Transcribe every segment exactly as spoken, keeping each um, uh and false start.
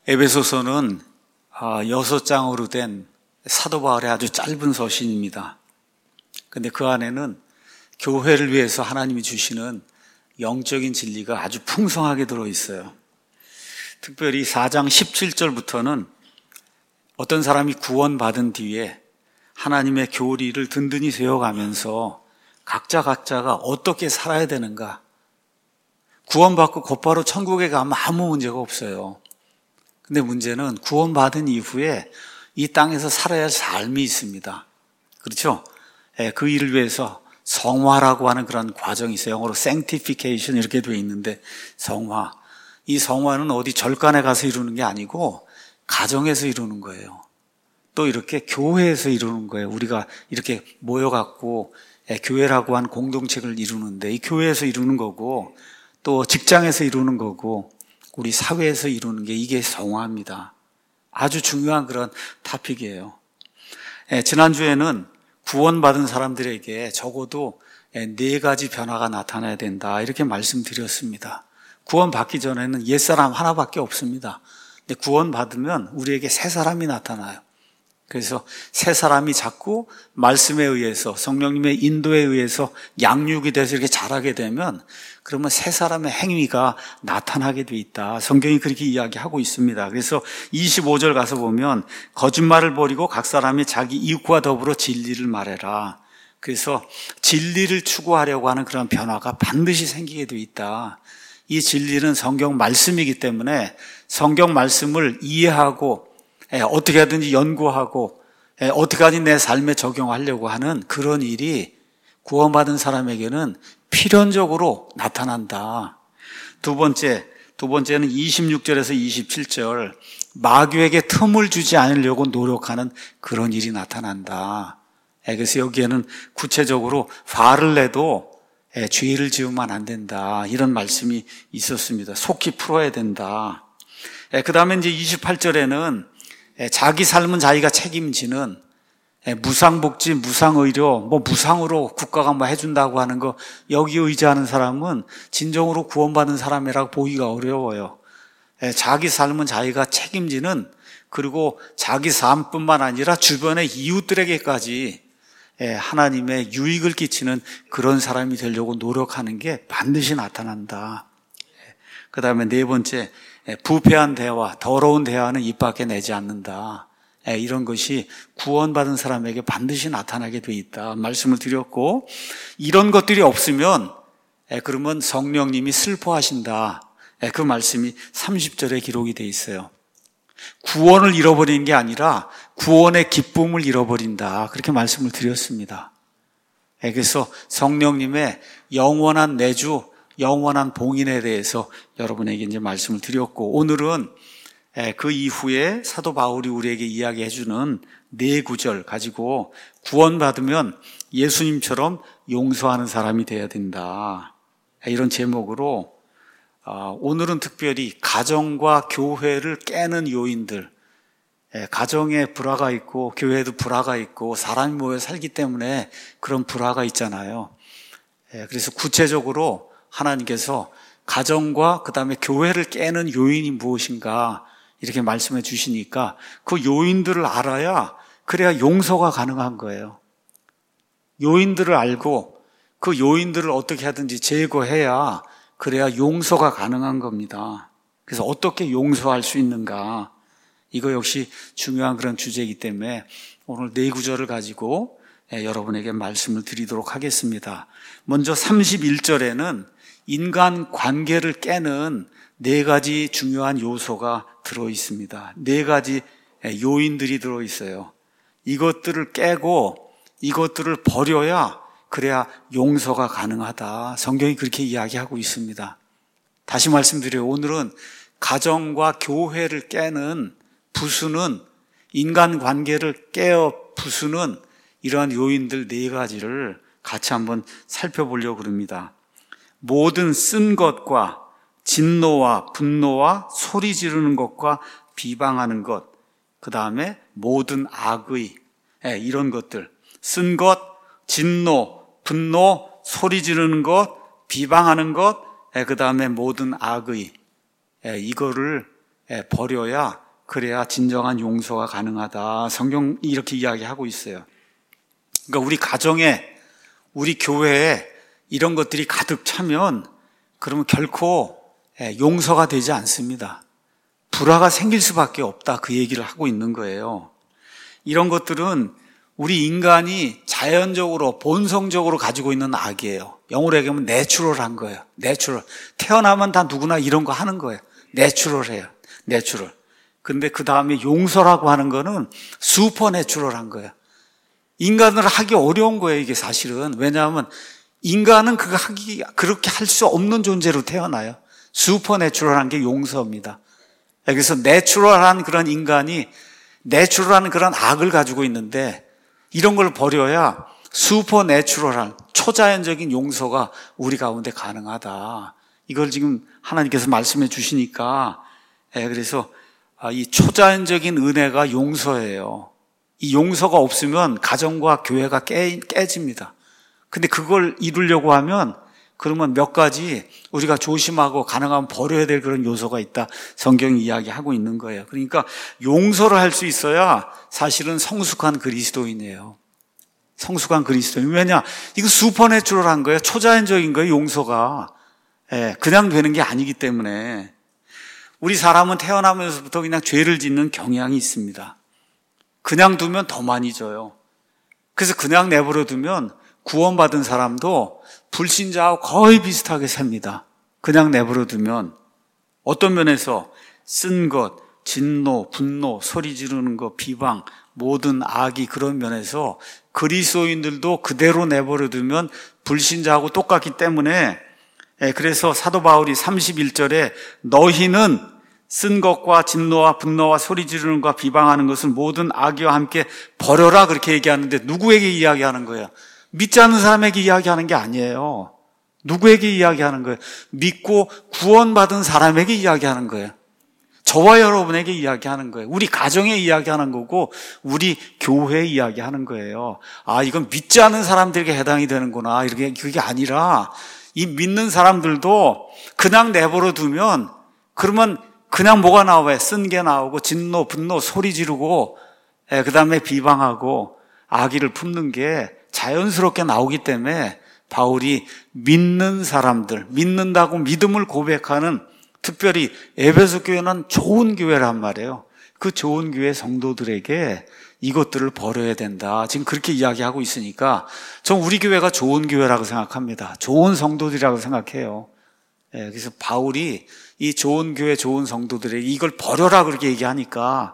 에베소서는 여섯 장으로 된 사도 바울의 아주 짧은 서신입니다. 근데 그 안에는 교회를 위해서 하나님이 주시는 영적인 진리가 아주 풍성하게 들어있어요. 특별히 사 장 십칠 절부터는 어떤 사람이 구원받은 뒤에 하나님의 교리를 든든히 세워가면서 각자 각자가 어떻게 살아야 되는가. 구원받고 곧바로 천국에 가면 아무 문제가 없어요. 근데 문제는 구원받은 이후에 이 땅에서 살아야 할 삶이 있습니다. 그렇죠? 예, 그 일을 위해서 성화라고 하는 그런 과정이 있어요. 영어로 sanctification 이렇게 되어 있는데 성화. 이 성화는 어디 절간에 가서 이루는 게 아니고 가정에서 이루는 거예요. 또 이렇게 교회에서 이루는 거예요. 우리가 이렇게 모여갖고 예, 교회라고 한 공동체를 이루는데 이 교회에서 이루는 거고 또 직장에서 이루는 거고 우리 사회에서 이루는 게 이게 성화입니다. 아주 중요한 그런 토픽이에요. 예, 지난주에는 구원받은 사람들에게 적어도 네 가지 변화가 나타나야 된다 이렇게 말씀드렸습니다. 구원받기 전에는 옛사람 하나밖에 없습니다. 근데 구원받으면 우리에게 새 사람이 나타나요. 그래서 새 사람이 자꾸 말씀에 의해서 성령님의 인도에 의해서 양육이 돼서 이렇게 자라게 되면 그러면 새 사람의 행위가 나타나게 돼 있다. 성경이 그렇게 이야기하고 있습니다. 그래서 이십오 절 가서 보면 거짓말을 버리고 각 사람이 자기 이웃과 더불어 진리를 말해라. 그래서 진리를 추구하려고 하는 그런 변화가 반드시 생기게 돼 있다. 이 진리는 성경 말씀이기 때문에 성경 말씀을 이해하고 어떻게 하든지 연구하고 어떻게 하든지 내 삶에 적용하려고 하는 그런 일이 구원받은 사람에게는 필연적으로 나타난다. 두 번째, 두 번째는 이십육 절에서 이십칠 절 마귀에게 틈을 주지 않으려고 노력하는 그런 일이 나타난다. 그래서 여기에는 구체적으로 화를 내도 죄를 지으면 안 된다. 이런 말씀이 있었습니다. 속히 풀어야 된다. 그 다음에 이제 이십팔 절에는 자기 삶은 자기가 책임지는 무상복지, 무상의료, 뭐 무상으로 국가가 뭐 해준다고 하는 거 여기 의지하는 사람은 진정으로 구원받은 사람이라고 보기가 어려워요. 자기 삶은 자기가 책임지는 그리고 자기 삶뿐만 아니라 주변의 이웃들에게까지 하나님의 유익을 끼치는 그런 사람이 되려고 노력하는 게 반드시 나타난다. 그 다음에 네 번째, 부패한 대화, 더러운 대화는 입 밖에 내지 않는다. 이런 것이 구원받은 사람에게 반드시 나타나게 돼 있다. 말씀을 드렸고, 이런 것들이 없으면 그러면 성령님이 슬퍼하신다. 그 말씀이 삼십 절에 기록이 돼 있어요. 구원을 잃어버리는 게 아니라 구원의 기쁨을 잃어버린다. 그렇게 말씀을 드렸습니다. 그래서 성령님의 영원한 내주, 영원한 봉인에 대해서 여러분에게 이제 말씀을 드렸고, 오늘은 그 이후에 사도 바울이 우리에게 이야기해 주는 네 구절 가지고 구원받으면 예수님처럼 용서하는 사람이 되어야 된다. 이런 제목으로 오늘은 특별히 가정과 교회를 깨는 요인들, 가정에 불화가 있고 교회에도 불화가 있고 사람이 모여 살기 때문에 그런 불화가 있잖아요. 그래서 구체적으로 하나님께서 가정과 그 다음에 교회를 깨는 요인이 무엇인가 이렇게 말씀해 주시니까 그 요인들을 알아야 그래야 용서가 가능한 거예요. 요인들을 알고 그 요인들을 어떻게 하든지 제거해야 그래야 용서가 가능한 겁니다. 그래서 어떻게 용서할 수 있는가, 이거 역시 중요한 그런 주제이기 때문에 오늘 네 구절을 가지고 여러분에게 말씀을 드리도록 하겠습니다. 먼저 삼십일 절에는 인간 관계를 깨는 네 가지 중요한 요소가 들어있습니다. 네 가지 요인들이 들어있어요. 이것들을 깨고 이것들을 버려야 그래야 용서가 가능하다. 성경이 그렇게 이야기하고 있습니다. 다시 말씀드려요. 오늘은 가정과 교회를 깨는, 부수는, 인간관계를 깨어 부수는 이러한 요인들 네 가지를 같이 한번 살펴보려고 합니다. 모든 쓴 것과 진노와 분노와 소리 지르는 것과 비방하는 것, 그 다음에 모든 악의, 이런 것들, 쓴 것, 진노, 분노, 소리 지르는 것, 비방하는 것, 그 다음에 모든 악의, 이거를 버려야 그래야 진정한 용서가 가능하다. 성경이 이렇게 이야기하고 있어요. 그러니까 우리 가정에, 우리 교회에 이런 것들이 가득 차면 그러면 결코 용서가 되지 않습니다. 불화가 생길 수밖에 없다. 그 얘기를 하고 있는 거예요. 이런 것들은 우리 인간이 자연적으로 본성적으로 가지고 있는 악이에요. 영어로 얘기하면 내추럴한 거예요. 내추럴. 태어나면 다 누구나 이런 거 하는 거예요. 내추럴해요. 내추럴. 근데 그 다음에 용서라고 하는 거는 슈퍼내추럴한 거예요. 인간을 하기 어려운 거예요, 이게 사실은. 왜냐하면 인간은 그거 하기, 그렇게 할 수 없는 존재로 태어나요. 슈퍼내추럴한 게 용서입니다. 그래서 내추럴한 그런 인간이 내추럴한 그런 악을 가지고 있는데 이런 걸 버려야 슈퍼내추럴한 초자연적인 용서가 우리 가운데 가능하다. 이걸 지금 하나님께서 말씀해 주시니까 그래서 이 초자연적인 은혜가 용서예요. 이 용서가 없으면 가정과 교회가 깨, 깨집니다. 근데 그걸 이루려고 하면 그러면 몇 가지 우리가 조심하고 가능하면 버려야 될 그런 요소가 있다. 성경이 이야기하고 있는 거예요. 그러니까 용서를 할 수 있어야 사실은 성숙한 그리스도인이에요. 성숙한 그리스도인. 왜냐? 이거 슈퍼내추럴한 거예요. 초자연적인 거예요, 용서가. 예, 그냥 되는 게 아니기 때문에. 우리 사람은 태어나면서부터 그냥 죄를 짓는 경향이 있습니다. 그냥 두면 더 많이 져요. 그래서 그냥 내버려 두면 구원받은 사람도 불신자하고 거의 비슷하게 삽니다. 그냥 내버려 두면. 어떤 면에서 쓴 것, 진노, 분노, 소리 지르는 것, 비방, 모든 악이 그런 면에서 그리스도인들도 그대로 내버려 두면 불신자하고 똑같기 때문에 그래서 사도 바울이 삼십일 절에 너희는 쓴 것과 진노와 분노와 소리 지르는 것과 비방하는 것은 모든 악의와 함께 버려라 그렇게 얘기하는데 누구에게 이야기하는 거예요? 믿지 않는 사람에게 이야기하는 게 아니에요. 누구에게 이야기하는 거예요? 믿고 구원받은 사람에게 이야기하는 거예요. 저와 여러분에게 이야기하는 거예요. 우리 가정에 이야기하는 거고 우리 교회에 이야기하는 거예요. 아, 이건 믿지 않는 사람들에게 해당이 되는구나. 이렇게 그게 아니라 이 믿는 사람들도 그냥 내버려 두면 그러면 그냥 뭐가 나와요? 쓴 게 나오고 진노, 분노, 소리 지르고 그 다음에 비방하고 악의를 품는 게 자연스럽게 나오기 때문에 바울이 믿는 사람들, 믿는다고 믿음을 고백하는 특별히 에베소 교회는 좋은 교회란 말이에요. 그 좋은 교회 성도들에게 이것들을 버려야 된다. 지금 그렇게 이야기하고 있으니까 전 우리 교회가 좋은 교회라고 생각합니다. 좋은 성도들이라고 생각해요. 예, 그래서 바울이 이 좋은 교회, 좋은 성도들에게 이걸 버려라 그렇게 얘기하니까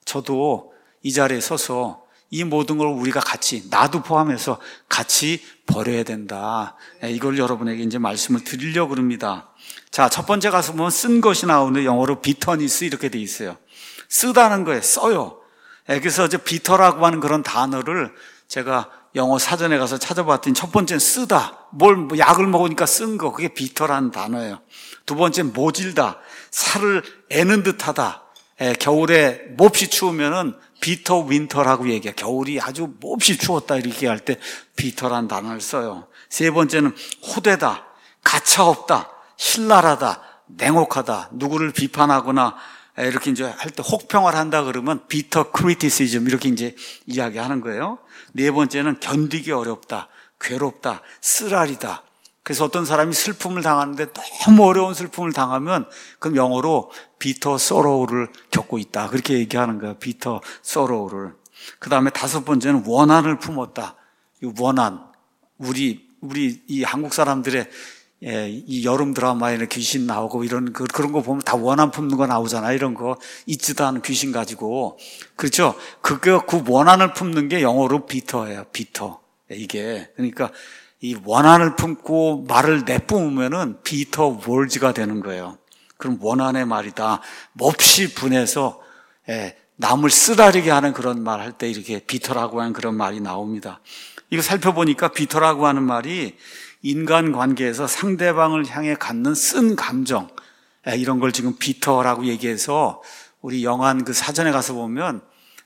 저도 이 자리에 서서 이 모든 걸 우리가 같이, 나도 포함해서 같이 버려야 된다. 예, 이걸 여러분에게 이제 말씀을 드리려고 합니다. 자, 첫 번째 가서 보면 쓴 것이 나오는데 영어로 비터니스 이렇게 돼 있어요. 쓰다는 거예요. 써요. 예, 그래서 이제 비터라고 하는 그런 단어를 제가 영어 사전에 가서 찾아봤더니 첫 번째는 쓰다. 뭘, 약을 먹으니까 쓴 거. 그게 비터라는 단어예요. 두 번째는 모질다. 살을 애는 듯 하다. 예, 겨울에 몹시 추우면은 비터 윈터라고 얘기해요. 겨울이 아주 몹시 추웠다. 이렇게 할 때 비터라는 단어를 써요. 세 번째는 호되다. 가차없다. 신랄하다. 냉혹하다. 누구를 비판하거나 이렇게 이제 할 때 혹평을 한다 그러면 비터 크리티시즘 이렇게 이제 이야기하는 거예요. 네 번째는 견디기 어렵다, 괴롭다, 쓰라리다. 그래서 어떤 사람이 슬픔을 당하는데 너무 어려운 슬픔을 당하면 그럼 영어로 비터 소로우를 겪고 있다. 그렇게 얘기하는 거예요. 비터 소로우를. 그 다음에 다섯 번째는 원한을 품었다. 이 원한. 우리 우리 이 한국 사람들의 예, 이 여름 드라마에 귀신 나오고 이런 그, 그런 거 보면 다 원한 품는 거 나오잖아요. 이런 거 있지도 않은 귀신 가지고. 그렇죠? 그거, 그 원한을 품는 게 영어로 비터예요. 비터. 이게. 그러니까 이 원한을 품고 말을 내뿜으면은 비터 월즈가 되는 거예요. 그럼 원한의 말이다. 몹시 분해서, 예, 남을 쓰라리게 하는 그런 말 할 때 이렇게 비터라고 하는 그런 말이 나옵니다. 이거 살펴보니까 비터라고 하는 말이 인간관계에서 상대방을 향해 갖는 쓴 감정, 이런 걸 지금 비터라고 얘기해서 우리 영한 그 사전에 가서 보면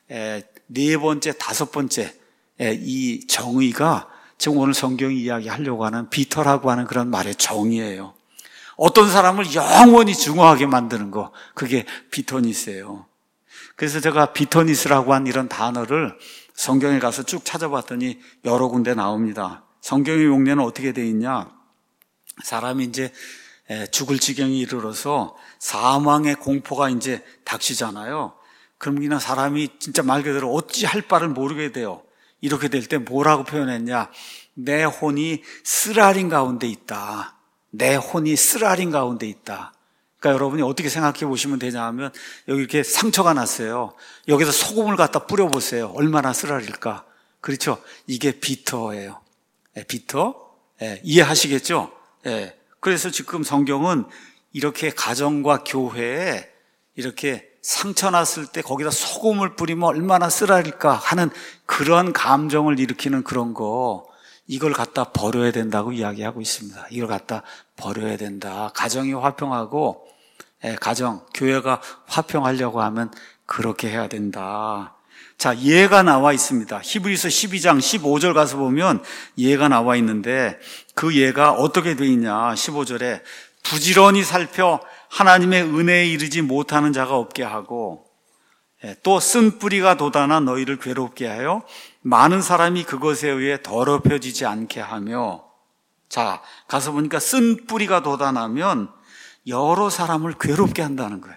네 번째, 다섯 번째 이 정의가 지금 오늘 성경이 이야기하려고 하는 비터라고 하는 그런 말의 정의예요. 어떤 사람을 영원히 증오하게 만드는 거, 그게 비터니스예요. 그래서 제가 비터니스라고 한 이런 단어를 성경에 가서 쭉 찾아봤더니 여러 군데 나옵니다. 성경의 용례는 어떻게 돼 있냐? 사람이 이제 죽을 지경에 이르러서 사망의 공포가 이제 닥치잖아요. 그럼 그냥 사람이 진짜 말 그대로 어찌 할 바를 모르게 돼요. 이렇게 될 때 뭐라고 표현했냐? 내 혼이 쓰라린 가운데 있다. 내 혼이 쓰라린 가운데 있다. 그러니까 여러분이 어떻게 생각해 보시면 되냐 하면 여기 이렇게 상처가 났어요. 여기서 소금을 갖다 뿌려보세요. 얼마나 쓰라릴까? 그렇죠? 이게 비터예요. 예, 비터? 예, 이해하시겠죠? 예. 그래서 지금 성경은 이렇게 가정과 교회에 이렇게 상처 났을 때 거기다 소금을 뿌리면 얼마나 쓰라릴까 하는 그런 감정을 일으키는 그런 거, 이걸 갖다 버려야 된다고 이야기하고 있습니다. 이걸 갖다 버려야 된다. 가정이 화평하고, 예, 가정, 교회가 화평하려고 하면 그렇게 해야 된다. 자, 예가 나와 있습니다. 히브리서 십이 장 십오 절 가서 보면 예가 나와 있는데 그 예가 어떻게 돼 있냐? 십오 절에 부지런히 살펴 하나님의 은혜에 이르지 못하는 자가 없게 하고, 또 쓴 뿌리가 돋아나 너희를 괴롭게 하여 많은 사람이 그것에 의해 더럽혀지지 않게 하며. 자, 가서 보니까 쓴 뿌리가 돋아나면 여러 사람을 괴롭게 한다는 거예요.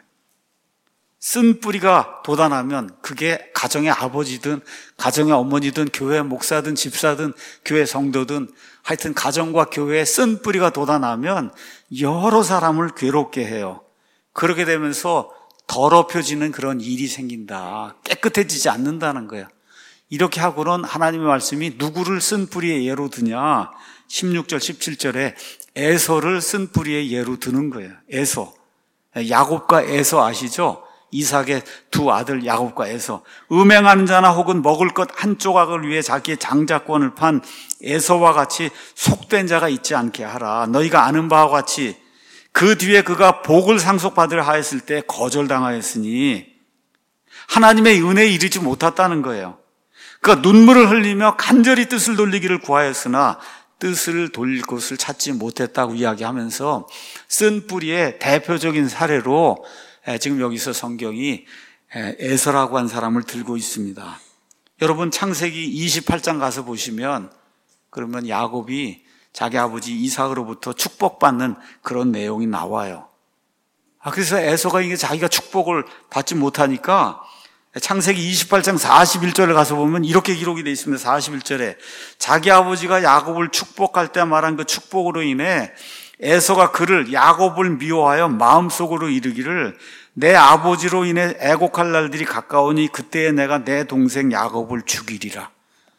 쓴 뿌리가 돋아나면 그게 가정의 아버지든 가정의 어머니든 교회 목사든 집사든 교회 성도든 하여튼 가정과 교회에 쓴 뿌리가 돋아나면 여러 사람을 괴롭게 해요. 그렇게 되면서 더럽혀지는 그런 일이 생긴다. 깨끗해지지 않는다는 거예요. 이렇게 하고는 하나님의 말씀이 누구를 쓴 뿌리의 예로 드냐? 십육 절 십칠 절에 에서를 쓴 뿌리의 예로 드는 거예요. 에서. 야곱과 에서 아시죠? 이삭의 두 아들 야곱과 에서. 음행하는 자나 혹은 먹을 것 한 조각을 위해 자기의 장자권을 판 에서와 같이 속된 자가 있지 않게 하라. 너희가 아는 바와 같이 그 뒤에 그가 복을 상속받으려 하였을 때 거절당하였으니 하나님의 은혜에 이르지 못했다는 거예요. 그가 눈물을 흘리며 간절히 뜻을 돌리기를 구하였으나 뜻을 돌릴 곳을 찾지 못했다고 이야기하면서 쓴 뿌리의 대표적인 사례로 지금 여기서 성경이 에서라고 한 사람을 들고 있습니다. 여러분 창세기 이십팔 장 가서 보시면 그러면 야곱이 자기 아버지 이삭으로부터 축복받는 그런 내용이 나와요. 아, 그래서 에서가 이게 자기가 축복을 받지 못하니까 창세기 이십팔 장 사십일 절에 가서 보면 이렇게 기록이 되어 있습니다. 사십일 절에 자기 아버지가 야곱을 축복할 때 말한 그 축복으로 인해 에서가 그를 야곱을 미워하여 마음속으로 이르기를 내 아버지로 인해 애곡할 날들이 가까우니 그때에 내가 내 동생 야곱을 죽이리라.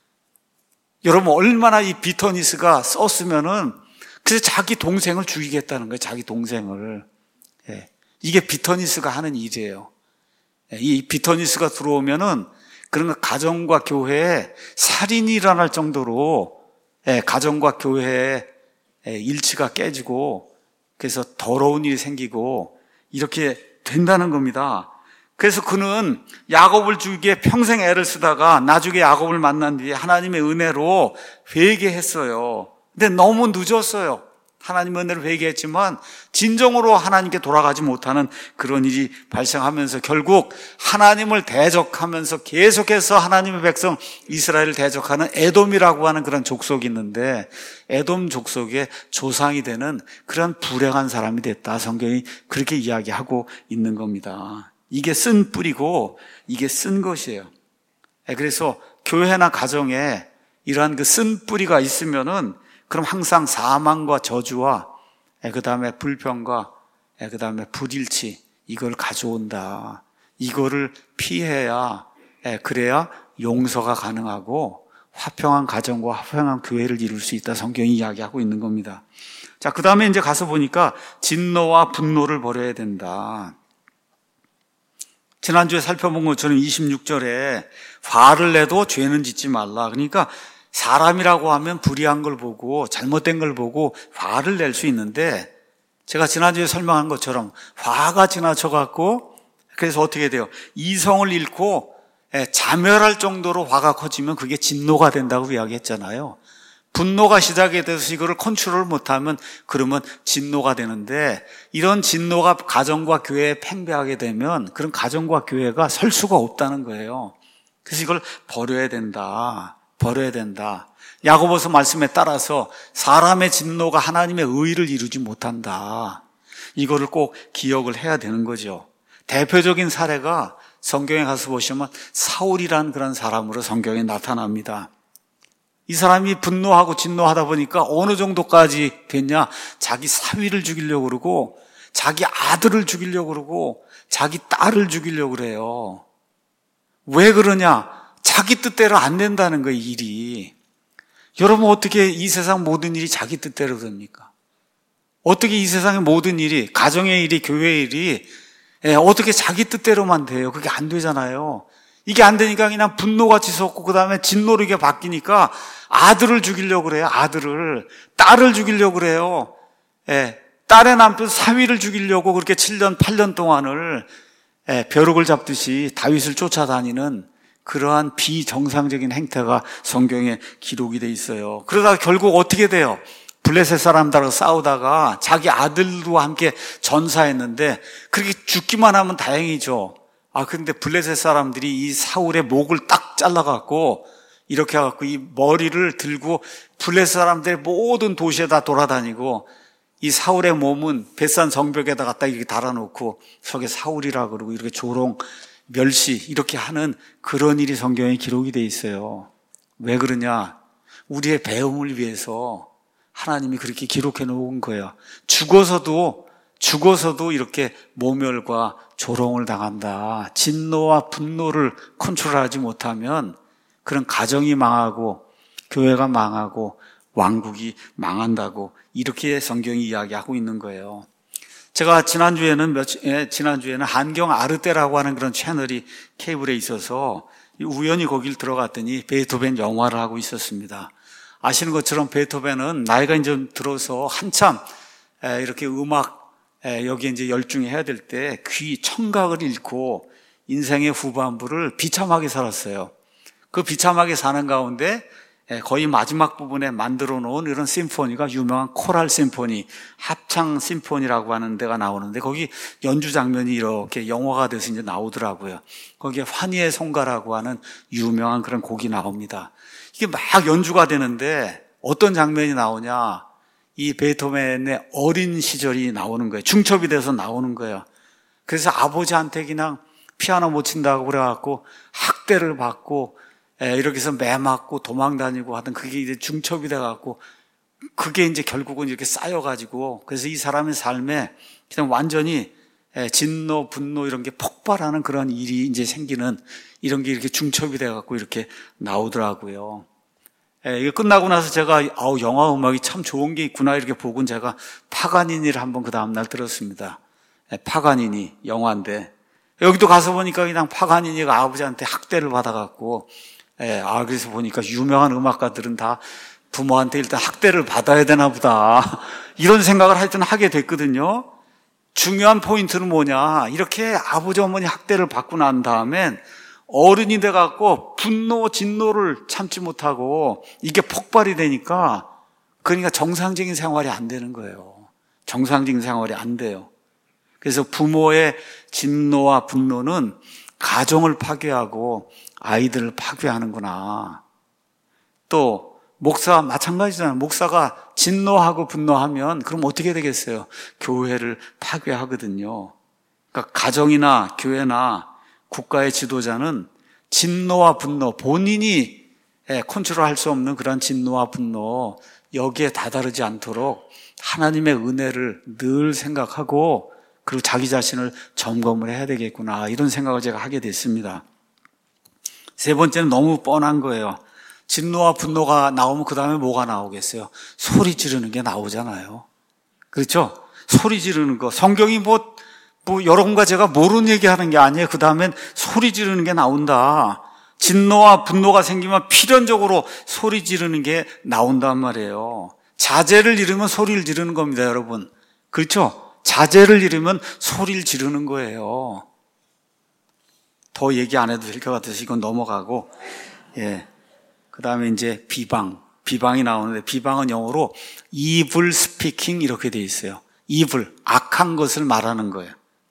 여러분 얼마나 이 비터니스가 썼으면은 그래서 자기 동생을 죽이겠다는 거예요. 자기 동생을. 예. 이게 비터니스가 하는 일이에요. 예. 이 비터니스가 들어오면은 그런 가정과 교회에 살인이 일어날 정도로 예. 가정과 교회에 일치가 깨지고 그래서 더러운 일이 생기고 이렇게 된다는 겁니다. 그래서 그는 야곱을 죽이기에 평생 애를 쓰다가 나중에 야곱을 만난 뒤에 하나님의 은혜로 회개했어요. 근데 너무 늦었어요. 하나님의 은혜로 회개했지만 진정으로 하나님께 돌아가지 못하는 그런 일이 발생하면서 결국 하나님을 대적하면서 계속해서 하나님의 백성 이스라엘을 대적하는 에돔이라고 하는 그런 족속이 있는데 에돔 족속의 조상이 되는 그런 불행한 사람이 됐다. 성경이 그렇게 이야기하고 있는 겁니다. 이게 쓴 뿌리고 이게 쓴 것이에요. 그래서 교회나 가정에 이러한 그 쓴 뿌리가 있으면은 그럼 항상 사망과 저주와 그 다음에 불평과 그 다음에 불일치 이걸 가져온다. 이거를 피해야 그래야 용서가 가능하고 화평한 가정과 화평한 교회를 이룰 수 있다. 성경이 이야기하고 있는 겁니다. 자, 그 다음에 이제 가서 보니까 진노와 분노를 버려야 된다. 지난주에 살펴본 것처럼 이십육 절에 화를 내도 죄는 짓지 말라. 그러니까 사람이라고 하면 불의한 걸 보고 잘못된 걸 보고 화를 낼 수 있는데 제가 지난주에 설명한 것처럼 화가 지나쳐갖고 그래서 어떻게 돼요? 이성을 잃고 자멸할 정도로 화가 커지면 그게 진노가 된다고 이야기했잖아요. 분노가 시작이 돼서 이거를 컨트롤 못하면 그러면 진노가 되는데, 이런 진노가 가정과 교회에 팽배하게 되면 그런 가정과 교회가 설 수가 없다는 거예요. 그래서 이걸 버려야 된다. 버려야 된다. 야고보서 말씀에 따라서 사람의 진노가 하나님의 의를 이루지 못한다. 이거를 꼭 기억을 해야 되는 거죠. 대표적인 사례가 성경에 가서 보시면 사울이라는 그런 사람으로 성경에 나타납니다. 이 사람이 분노하고 진노하다 보니까 어느 정도까지 됐냐? 자기 사위를 죽이려고 그러고, 자기 아들을 죽이려고 그러고, 자기 딸을 죽이려고 그래요. 왜 그러냐? 자기 뜻대로 안 된다는 거예요, 일이. 여러분, 어떻게 이 세상 모든 일이 자기 뜻대로 됩니까? 어떻게 이 세상의 모든 일이, 가정의 일이, 교회의 일이 예, 어떻게 자기 뜻대로만 돼요? 그게 안 되잖아요. 이게 안 되니까 그냥 분노가 치솟고 그 다음에 진노로 이게 바뀌니까 아들을 죽이려고 그래요. 아들을. 딸을 죽이려고 그래요. 예, 딸의 남편 사위를 죽이려고 그렇게 칠 년, 팔 년 동안을 예, 벼룩을 잡듯이 다윗을 쫓아다니는 그러한 비정상적인 행태가 성경에 기록이 돼 있어요. 그러다가 결국 어떻게 돼요? 블레셋 사람들하고 싸우다가 자기 아들과 함께 전사했는데 그렇게 죽기만 하면 다행이죠. 아, 근데 블레셋 사람들이 이 사울의 목을 딱 잘라갖고 이렇게 해갖고 이 머리를 들고 블레셋 사람들의 모든 도시에 다 돌아다니고 이 사울의 몸은 벳산 성벽에다 갖다 이렇게 달아놓고 저게 사울이라 그러고 이렇게 조롱, 멸시 이렇게 하는 그런 일이 성경에 기록이 돼 있어요. 왜 그러냐? 우리의 배움을 위해서 하나님이 그렇게 기록해 놓은 거예요. 죽어서도 죽어서도 이렇게 모멸과 조롱을 당한다. 진노와 분노를 컨트롤하지 못하면 그런 가정이 망하고 교회가 망하고 왕국이 망한다고 이렇게 성경이 이야기하고 있는 거예요. 제가 지난주에는 몇, 예, 지난주에는 한경 아르테라고 하는 그런 채널이 케이블에 있어서 우연히 거길 들어갔더니 베토벤 영화를 하고 있었습니다. 아시는 것처럼 베토벤은 나이가 이제 들어서 한참 이렇게 음악 여기에 이제 열중히 해야 될 때 귀 청각을 잃고 인생의 후반부를 비참하게 살았어요. 그 비참하게 사는 가운데 거의 마지막 부분에 만들어 놓은 이런 심포니가 유명한 코랄 심포니, 합창 심포니라고 하는 데가 나오는데 거기 연주 장면이 이렇게 영화가 돼서 이제 나오더라고요. 거기에 환희의 송가라고 하는 유명한 그런 곡이 나옵니다. 이게 막 연주가 되는데 어떤 장면이 나오냐? 이 베토벤의 어린 시절이 나오는 거예요. 중첩이 돼서 나오는 거예요. 그래서 아버지한테 그냥 피아노 못 친다고 그래갖고 학대를 받고 이렇게 해서 매 맞고 도망 다니고 하던 그게 이제 중첩이 돼갖고 그게 이제 결국은 이렇게 쌓여가지고 그래서 이 사람의 삶에 그냥 완전히 진노, 분노 이런 게 폭발하는 그런 일이 이제 생기는 이런 게 이렇게 중첩이 돼갖고 이렇게 나오더라고요. 예, 이게 끝나고 나서 제가 아우 영화 음악이 참 좋은 게 있구나 이렇게 보고 제가 파가니니를 한번 그 다음날 들었습니다. 예, 파가니니 영화인데 여기도 가서 보니까 그냥 파가니니가 아버지한테 학대를 받아갖고 예, 아 그래서 보니까 유명한 음악가들은 다 부모한테 일단 학대를 받아야 되나 보다 이런 생각을 하여튼 하게 됐거든요. 중요한 포인트는 뭐냐, 이렇게 아버지 어머니 학대를 받고 난 다음엔 어른이 돼갖고 분노, 진노를 참지 못하고 이게 폭발이 되니까 그러니까 정상적인 생활이 안 되는 거예요. 정상적인 생활이 안 돼요. 그래서 부모의 진노와 분노는 가정을 파괴하고 아이들을 파괴하는구나. 또 목사 마찬가지잖아요. 목사가 진노하고 분노하면 그럼 어떻게 되겠어요? 교회를 파괴하거든요. 그러니까 가정이나 교회나 국가의 지도자는 진노와 분노, 본인이 컨트롤할 수 없는 그런 진노와 분노 여기에 다다르지 않도록 하나님의 은혜를 늘 생각하고 그리고 자기 자신을 점검을 해야 되겠구나 이런 생각을 제가 하게 됐습니다. 세 번째는 너무 뻔한 거예요. 진노와 분노가 나오면 그 다음에 뭐가 나오겠어요? 소리 지르는 게 나오잖아요. 그렇죠? 소리 지르는 거. 성경이 뭐, 뭐 여러분과 제가 모르는 얘기하는 게 아니에요. 그 다음엔 소리 지르는 게 나온다. 진노와 분노가 생기면 필연적으로 소리 지르는 게 나온단 말이에요. 자제를 잃으면 소리를 지르는 겁니다, 여러분. 그렇죠? 자제를 잃으면 소리를 지르는 거예요. 더 얘기 안 해도 될 것 같아서 이건 넘어가고, 예. 그 다음에 이제 비방. 비방이 나오는데 비방은 영어로 evil speaking 이렇게 돼 있어요. evil, 악한 것을 말하는 거예요.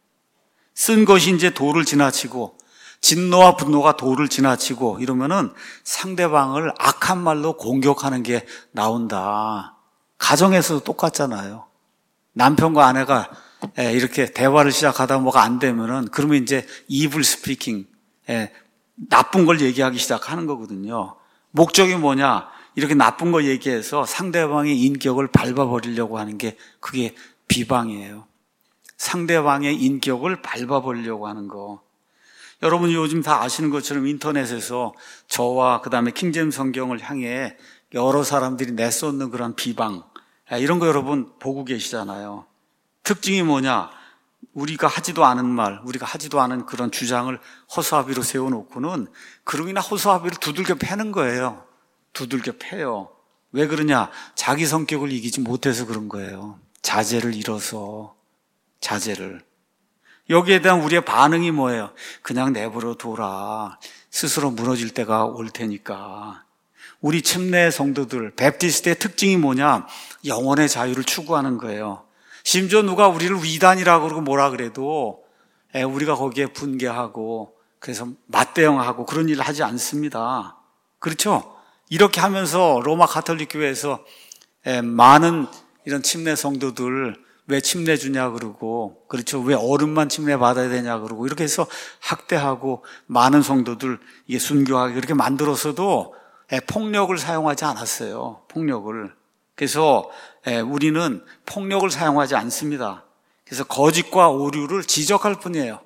쓴 것이 이제 도를 지나치고 진노와 분노가 도를 지나치고 이러면은 상대방을 악한 말로 공격하는 게 나온다. 가정에서도 똑같잖아요. 남편과 아내가 이렇게 대화를 시작하다 뭐가 안 되면은 그러면 이제 evil speaking, 나쁜 걸 얘기하기 시작하는 거거든요. 목적이 뭐냐? 이렇게 나쁜 거 얘기해서 상대방의 인격을 밟아버리려고 하는 게 그게 비방이에요. 상대방의 인격을 밟아버리려고 하는 거. 여러분 요즘 다 아시는 것처럼 인터넷에서 저와 그 다음에 킹제임스 성경을 향해 여러 사람들이 내쏟는 그런 비방, 이런 거 여러분 보고 계시잖아요. 특징이 뭐냐? 우리가 하지도 않은 말, 우리가 하지도 않은 그런 주장을 허수아비로 세워놓고는 그rum이나 허수아비를 두들겨 패는 거예요. 두들겨 패요. 왜 그러냐? 자기 성격을 이기지 못해서 그런 거예요. 자제를 잃어서. 자제를. 여기에 대한 우리의 반응이 뭐예요? 그냥 내버려 둬라. 스스로 무너질 때가 올 테니까. 우리 침례 성도들, 베프티스트의 특징이 뭐냐? 영혼의 자유를 추구하는 거예요. 심지어 누가 우리를 위단이라고 그러고 뭐라 그래도 우리가 거기에 분개하고 그래서 맞대응하고 그런 일을 하지 않습니다. 그렇죠? 이렇게 하면서 로마 가톨릭 교회에서 많은 이런 침례 성도들 왜 침례 주냐 그러고, 그렇죠, 왜 어른만 침례 받아야 되냐 그러고 이렇게 해서 학대하고 많은 성도들 이게 순교하게 그렇게 만들어서도 폭력을 사용하지 않았어요. 폭력을. 그래서 우리는 폭력을 사용하지 않습니다. 그래서 거짓과 오류를 지적할 뿐이에요.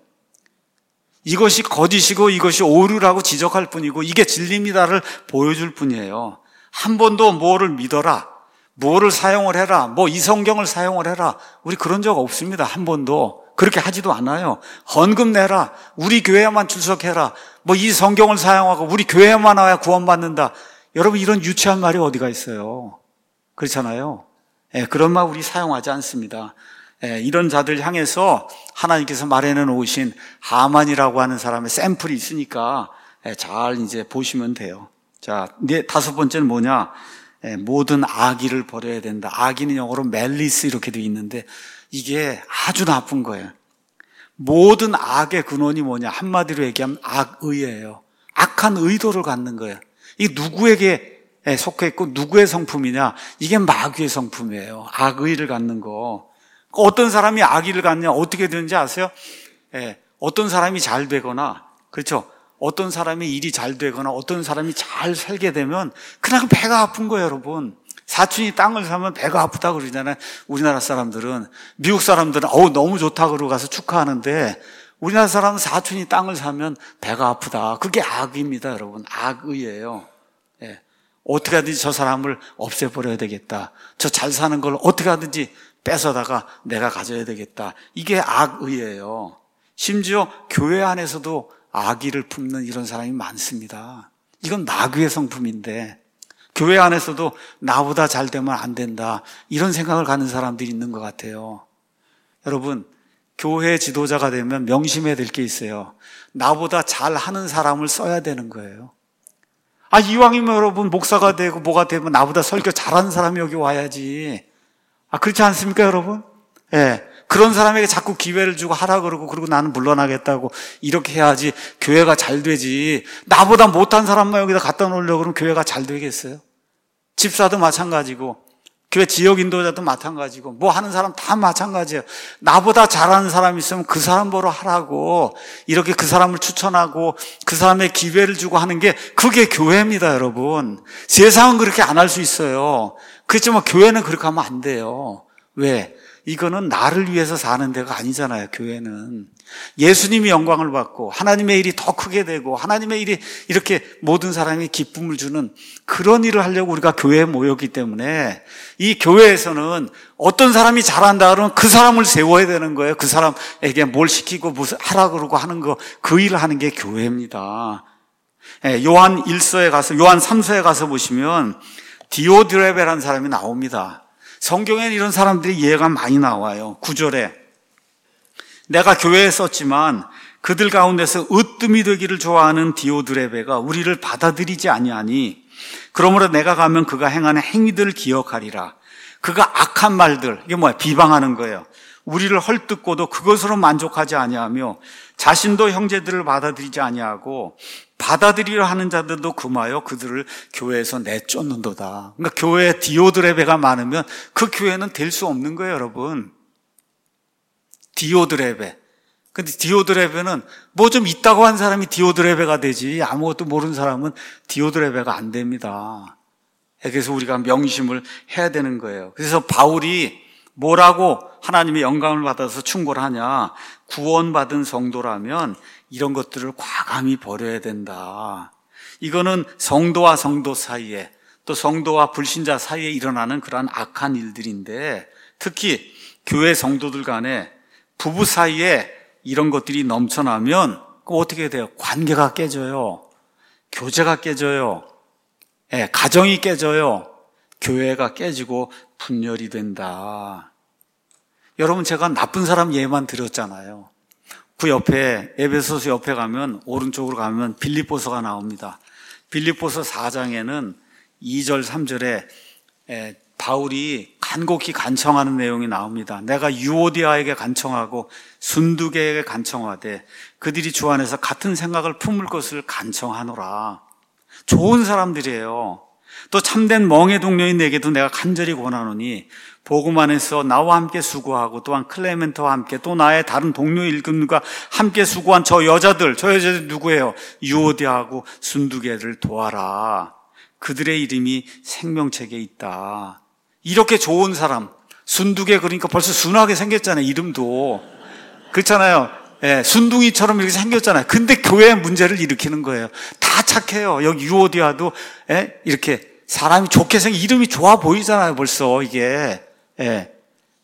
이것이 거짓이고 이것이 오류라고 지적할 뿐이고 이게 진리입니다를 보여줄 뿐이에요. 한 번도 뭐를 믿어라, 뭐를 사용을 해라, 뭐 이 성경을 사용을 해라, 우리 그런 적 없습니다. 한 번도. 그렇게 하지도 않아요. 헌금 내라, 우리 교회에만 출석해라, 뭐 이 성경을 사용하고 우리 교회에만 와야 구원받는다. 여러분 이런 유치한 말이 어디가 있어요? 그렇잖아요. 예, 그런 말 우리 사용하지 않습니다. 예, 이런 자들 향해서 하나님께서 마련해 놓으신 하만이라고 하는 사람의 샘플이 있으니까 예, 잘 이제 보시면 돼요. 자, 네, 다섯 번째는 뭐냐? 예, 모든 악의를 버려야 된다. 악의는 영어로 멜리스 이렇게 되어 있는데 이게 아주 나쁜 거예요. 모든 악의 근원이 뭐냐? 한마디로 얘기하면 악의예요. 악한 의도를 갖는 거예요. 이게 누구에게 속해 있고 누구의 성품이냐? 이게 마귀의 성품이에요. 악의를 갖는 거. 어떤 사람이 악의를 갖냐? 어떻게 되는지 아세요? 예, 어떤 사람이 잘 되거나, 그렇죠? 어떤 사람이 일이 잘 되거나 어떤 사람이 잘 살게 되면 그냥 배가 아픈 거예요, 여러분. 사촌이 땅을 사면 배가 아프다고 그러잖아요. 우리나라 사람들은. 미국 사람들은 어우 너무 좋다 그러고 가서 축하하는데 우리나라 사람은 사촌이 땅을 사면 배가 아프다. 그게 악입니다, 여러분. 악의예요. 예. 어떻게 하든지 저 사람을 없애버려야 되겠다. 저 잘 사는 걸 어떻게 하든지 뺏어다가 내가 가져야 되겠다. 이게 악의예요. 심지어 교회 안에서도 악의를 품는 이런 사람이 많습니다. 이건 마귀의 성품인데 교회 안에서도 나보다 잘 되면 안 된다, 이런 생각을 갖는 사람들이 있는 것 같아요. 여러분, 교회 지도자가 되면 명심해야 될 게 있어요. 나보다 잘하는 사람을 써야 되는 거예요. 아, 이왕이면 여러분 목사가 되고 뭐가 되면 나보다 설교 잘하는 사람이 여기 와야지. 아, 그렇지 않습니까, 여러분? 예. 그런 사람에게 자꾸 기회를 주고 하라 그러고 그리고 나는 물러나겠다고 이렇게 해야지 교회가 잘 되지. 나보다 못한 사람만 여기다 갖다 놓으려고 그러면 교회가 잘 되겠어요? 집사도 마찬가지고 교회 지역 인도자도 마찬가지고 뭐 하는 사람 다 마찬가지예요. 나보다 잘하는 사람이 있으면 그 사람 보러 하라고 이렇게 그 사람을 추천하고 그 사람의 기회를 주고 하는 게 그게 교회입니다, 여러분. 세상은 그렇게 안 할 수 있어요. 그렇지만 교회는 그렇게 하면 안 돼요. 왜? 이거는 나를 위해서 사는 데가 아니잖아요, 교회는. 예수님이 영광을 받고 하나님의 일이 더 크게 되고 하나님의 일이 이렇게 모든 사람이 기쁨을 주는 그런 일을 하려고 우리가 교회에 모였기 때문에 이 교회에서는 어떤 사람이 잘한다 그러면 그 사람을 세워야 되는 거예요. 그 사람에게 뭘 시키고 무슨 하라 그러고 하는 거, 그 일을 하는 게 교회입니다. 요한 일서에 가서, 요한 삼서에 가서 보시면 디오드레베라는 사람이 나옵니다. 성경에는 이런 사람들이 예가 많이 나와요. 구 절에 내가 교회에 썼지만 그들 가운데서 으뜸이 되기를 좋아하는 디오드레베가 우리를 받아들이지 아니하니 그러므로 내가 가면 그가 행하는 행위들을 기억하리라. 그가 악한 말들, 이게 뭐야? 비방하는 거예요. 우리를 헐뜯고도 그것으로 만족하지 아니하며 자신도 형제들을 받아들이지 아니하고 받아들이려 하는 자들도 금하여 그들을 교회에서 내쫓는도다. 그러니까 교회에 디오드레베가 많으면 그 교회는 될 수 없는 거예요, 여러분. 디오드레베. 근데 디오드레베는 뭐 좀 있다고 한 사람이 디오드레베가 되지 아무것도 모르는 사람은 디오드레베가 안 됩니다. 그래서 우리가 명심을 해야 되는 거예요. 그래서 바울이 뭐라고 하나님의 영감을 받아서 충고를 하냐? 구원받은 성도라면 이런 것들을 과감히 버려야 된다. 이거는 성도와 성도 사이에 또 성도와 불신자 사이에 일어나는 그러한 악한 일들인데 특히 교회 성도들 간에 부부 사이에 이런 것들이 넘쳐나면 그 어떻게 돼요? 관계가 깨져요. 교제가 깨져요. 예, 가정이 깨져요. 교회가 깨지고 분열이 된다. 여러분 제가 나쁜 사람 예만 드렸잖아요. 그 옆에 에베소서 옆에 가면 오른쪽으로 가면 빌립보서가 나옵니다. 빌립보서 사 장에는 이 절 삼 절에 예, 바울이 간곡히 간청하는 내용이 나옵니다. 내가 유오디아에게 간청하고 순두계에게 간청하되 그들이 주 안에서 같은 생각을 품을 것을 간청하노라. 좋은 사람들이에요. 또 참된 멍의 동료인 내게도 내가 간절히 권하노니 복음 안에서 나와 함께 수고하고 또한 클레멘트와 함께 또 나의 다른 동료 일꾼과 함께 수고한 저 여자들, 저 여자들 누구예요? 유오디아하고 순두계를 도와라. 그들의 이름이 생명책에 있다. 이렇게 좋은 사람, 순두계 그러니까 벌써 순하게 생겼잖아요. 이름도. 그렇잖아요. 예, 순둥이처럼 이렇게 생겼잖아요. 근데 교회에 문제를 일으키는 거예요. 다 착해요. 여기 유오디아도 예, 이렇게 사람이 좋게 생긴 이름이 좋아 보이잖아요. 벌써 이게. 예.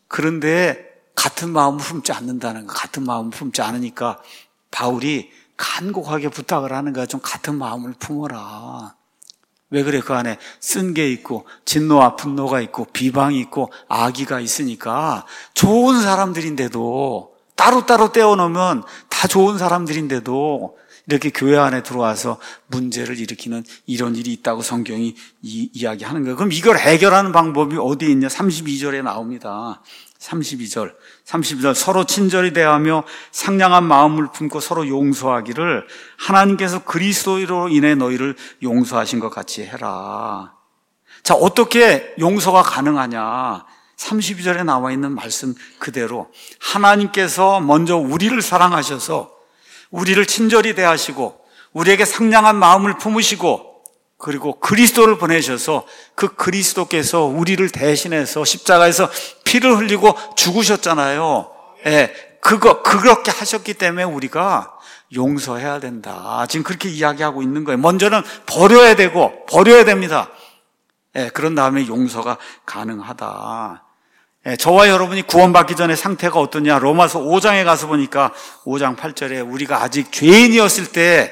그런데 같은 마음을 품지 않는다는 거. 같은 마음을 품지 않으니까 바울이 간곡하게 부탁을 하는 거야. 좀 같은 마음을 품어라. 왜 그래? 그 안에 쓴 게 있고 진노와 분노가 있고 비방이 있고 악의가 있으니까 좋은 사람들인데도 따로따로 떼어놓으면 다 좋은 사람들인데도 이렇게 교회 안에 들어와서 문제를 일으키는 이런 일이 있다고 성경이 이, 이야기하는 거예요. 그럼 이걸 해결하는 방법이 어디에 있냐? 삼십이 절에 나옵니다. 삼십이 절. 삼십이 절. 서로 친절히 대하며 상냥한 마음을 품고 서로 용서하기를 하나님께서 그리스도로 인해 너희를 용서하신 것 같이 해라. 자, 어떻게 용서가 가능하냐? 삼십이 절에 나와 있는 말씀 그대로 하나님께서 먼저 우리를 사랑하셔서 우리를 친절히 대하시고 우리에게 상냥한 마음을 품으시고 그리고 그리스도를 보내셔서 그 그리스도께서 우리를 대신해서 십자가에서 피를 흘리고 죽으셨잖아요. 예, 그거 그렇게 하셨기 때문에 우리가 용서해야 된다. 지금 그렇게 이야기하고 있는 거예요. 먼저는 버려야 되고 버려야 됩니다. 예, 그런 다음에 용서가 가능하다. 예, 저와 여러분이 구원받기 전에 상태가 어떠냐? 로마서 오 장에 가서 보니까 오 장 팔 절에 우리가 아직 죄인이었을 때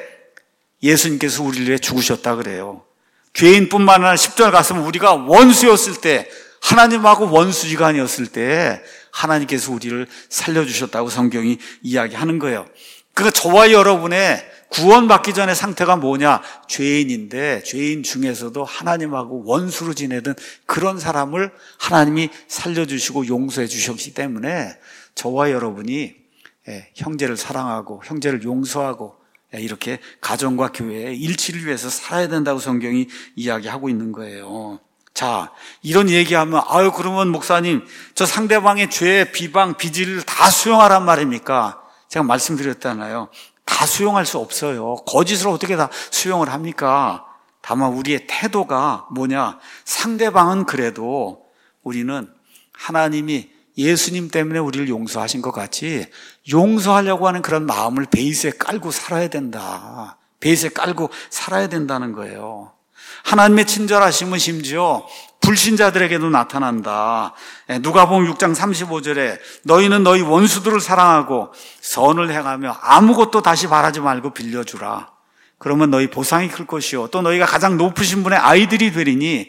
예수님께서 우리를 위해 죽으셨다 그래요. 죄인뿐만 아니라 십 절 가서 우리가 원수였을 때 하나님하고 원수지간이었을 때 하나님께서 우리를 살려주셨다고 성경이 이야기하는 거예요. 그러니까 저와 여러분의 구원받기 전의 상태가 뭐냐? 죄인인데 죄인 중에서도 하나님하고 원수로 지내던 그런 사람을 하나님이 살려주시고 용서해 주셨기 때문에 저와 여러분이 형제를 사랑하고 형제를 용서하고 이렇게 가정과 교회의 일치를 위해서 살아야 된다고 성경이 이야기하고 있는 거예요. 자, 이런 얘기하면 아유 그러면 목사님 저 상대방의 죄, 비방, 비질을 다 수용하란 말입니까? 제가 말씀드렸잖아요. 다 수용할 수 없어요. 거짓을 어떻게 다 수용을 합니까? 다만 우리의 태도가 뭐냐? 상대방은 그래도 우리는 하나님이 예수님 때문에 우리를 용서하신 것 같이 용서하려고 하는 그런 마음을 베이스에 깔고 살아야 된다. 베이스에 깔고 살아야 된다는 거예요. 하나님의 친절하심은 심지어 불신자들에게도 나타난다. 누가복음 육 장 삼십오 절에 너희는 너희 원수들을 사랑하고 선을 행하며 아무것도 다시 바라지 말고 빌려주라. 그러면 너희 보상이 클 것이요 또 너희가 가장 높으신 분의 아이들이 되리니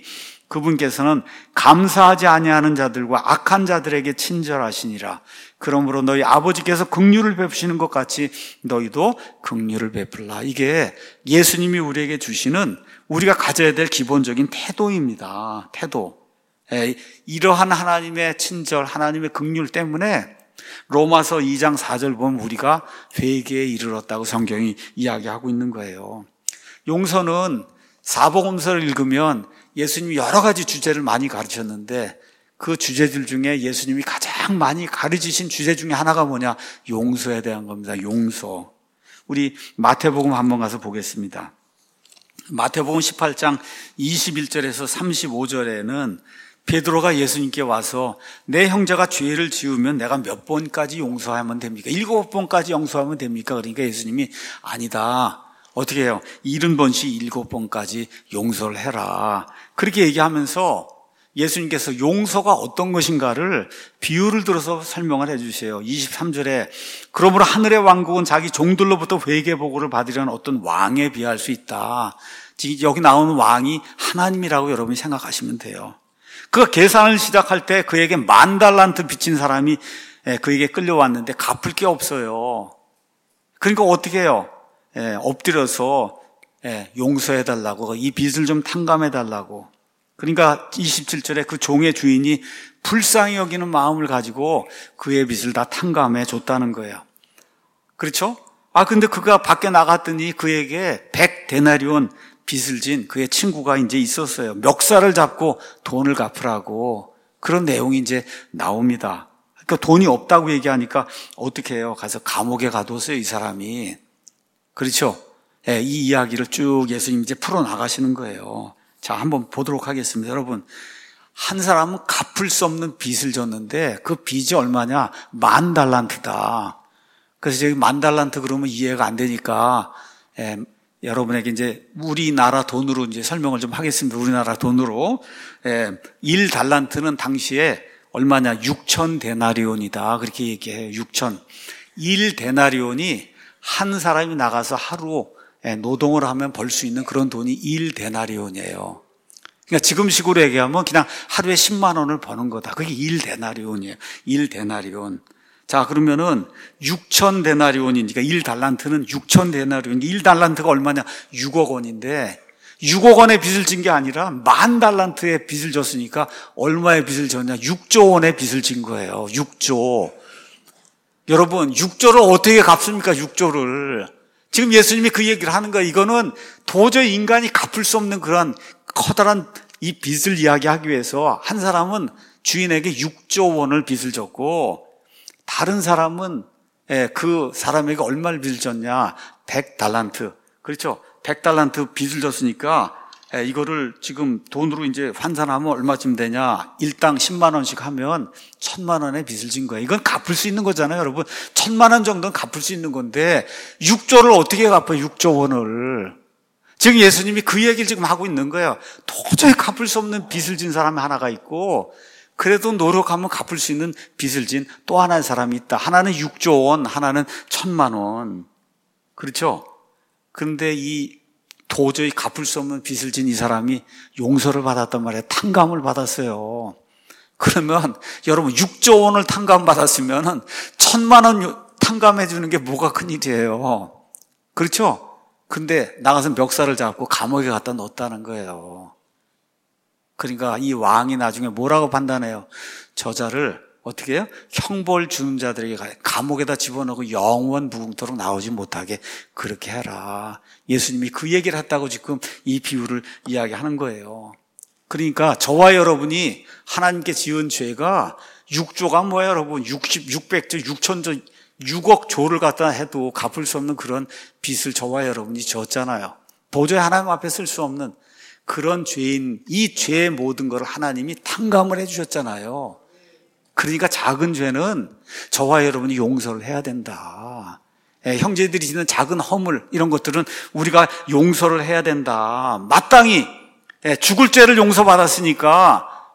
그분께서는 감사하지 아니하는 자들과 악한 자들에게 친절하시니라. 그러므로 너희 아버지께서 긍휼을 베푸시는 것 같이 너희도 긍휼을 베풀라. 이게 예수님이 우리에게 주시는 우리가 가져야 될 기본적인 태도입니다. 태도. 예, 이러한 하나님의 친절, 하나님의 긍휼 때문에 로마서 이 장 사 절 보면 우리가 회개에 이르렀다고 성경이 이야기하고 있는 거예요. 용서는 사복음서를 읽으면 예수님이 여러 가지 주제를 많이 가르쳤는데 그 주제들 중에 예수님이 가장 많이 가르치신 주제 중에 하나가 뭐냐? 용서에 대한 겁니다. 용서. 우리 마태복음 한번 가서 보겠습니다. 마태복음 십팔 장 이십일 절에서 삼십오 절에는 베드로가 예수님께 와서 내 형제가 죄를 지으면 내가 몇 번까지 용서하면 됩니까? 일곱 번까지 용서하면 됩니까? 그러니까 예수님이 아니다. 어떻게 해요? 일흔 번씩 일곱 번까지 용서를 해라. 그렇게 얘기하면서 예수님께서 용서가 어떤 것인가를 비유를 들어서 설명을 해주세요. 이십삼 절에 그러므로 하늘의 왕국은 자기 종들로부터 회개보고를 받으려는 어떤 왕에 비할 수 있다. 여기 나오는 왕이 하나님이라고 여러분이 생각하시면 돼요. 그 계산을 시작할 때 그에게 만 달란트 빚진 사람이 그에게 끌려왔는데 갚을 게 없어요. 그러니까 어떻게 해요? 엎드려서 용서해달라고, 이 빚을 좀 탕감해달라고. 그러니까 이십칠 절에 그 종의 주인이 불쌍히 여기는 마음을 가지고 그의 빚을 다 탕감해 줬다는 거예요. 그렇죠? 아, 근데 그가 밖에 나갔더니 그에게 백 데나리온 빚을 진 그의 친구가 이제 있었어요. 멱살을 잡고 돈을 갚으라고. 그런 내용이 이제 나옵니다. 그러니까 돈이 없다고 얘기하니까 어떻게 해요? 가서 감옥에 가뒀어요, 이 사람이. 그렇죠? 예, 이 이야기를 쭉 예수님 이제 풀어나가시는 거예요. 자, 한번 보도록 하겠습니다. 여러분, 한 사람은 갚을 수 없는 빚을 졌는데 그 빚이 얼마냐? 만 달란트다. 그래서 저기 만 달란트 그러면 이해가 안 되니까 예, 여러분에게 이제 우리나라 돈으로 이제 설명을 좀 하겠습니다. 우리나라 돈으로. 예, 일 달란트는 당시에 얼마냐? 육천 데나리온이다. 그렇게 얘기해요. 육천. 일 데나리온이 한 사람이 나가서 하루 노동을 하면 벌 수 있는 그런 돈이 일 데나리온이에요. 그러니까 지금 식으로 얘기하면 그냥 하루에 십만 원을 버는 거다. 그게 일 데나리온이에요. 일 데나리온. 자, 그러면은 육천 데나리온이니까 일 달란트는 육천 데나리온. 일 달란트가 얼마냐? 육억 원인데 육억 원의 빚을 진 게 아니라 만 달란트의 빚을 졌으니까 얼마의 빚을 졌냐? 육조 원의 빚을 진 거예요. 육조. 여러분, 육조를 어떻게 갚습니까? 육조를. 지금 예수님이 그 얘기를 하는 거예요. 이거는 도저히 인간이 갚을 수 없는 그런 커다란 이 빚을 이야기하기 위해서 한 사람은 주인에게 육조 원을 빚을 졌고 다른 사람은 그 사람에게 얼마를 빚을 졌냐? 백 달란트. 그렇죠? 백 달란트 빚을 졌으니까 이거를 지금 돈으로 이제 환산하면 얼마쯤 되냐? 일당 십만 원씩 하면 천만 원의 빚을 진 거예요. 이건 갚을 수 있는 거잖아요, 여러분. 천만 원 정도는 갚을 수 있는 건데 육조를 어떻게 갚아요? 육조 원을. 지금 예수님이 그 얘기를 지금 하고 있는 거예요. 도저히 갚을 수 없는 빚을 진 사람이 하나가 있고 그래도 노력하면 갚을 수 있는 빚을 진 또 하나의 사람이 있다. 하나는 육조 원, 하나는 천만 원. 그렇죠? 그런데 이 도저히 갚을 수 없는 빚을 진 이 사람이 용서를 받았단 말이에요. 탕감을 받았어요. 그러면 여러분 육조 원을 탕감받았으면 천만 원 탕감해 주는 게 뭐가 큰일이에요. 그렇죠? 근데 나가서 멱살을 잡고 감옥에 갖다 넣었다는 거예요. 그러니까 이 왕이 나중에 뭐라고 판단해요? 저자를 어떻게 해요? 형벌 주는 자들에게 감옥에다 집어넣고 영원 무궁토록 나오지 못하게 그렇게 해라. 예수님이 그 얘기를 했다고 지금 이 비유를 이야기하는 거예요. 그러니까 저와 여러분이 하나님께 지은 죄가 육조가 뭐예요, 여러분? 육십, 육백조, 육천조, 육억 조를 갖다 해도 갚을 수 없는 그런 빚을 저와 여러분이 졌잖아요. 도저히 하나님 앞에 쓸 수 없는 그런 죄인, 이 죄의 모든 걸 하나님이 탕감을 해주셨잖아요. 그러니까 작은 죄는 저와 여러분이 용서를 해야 된다. 예, 형제들이 짓는 작은 허물 이런 것들은 우리가 용서를 해야 된다. 마땅히 예, 죽을 죄를 용서받았으니까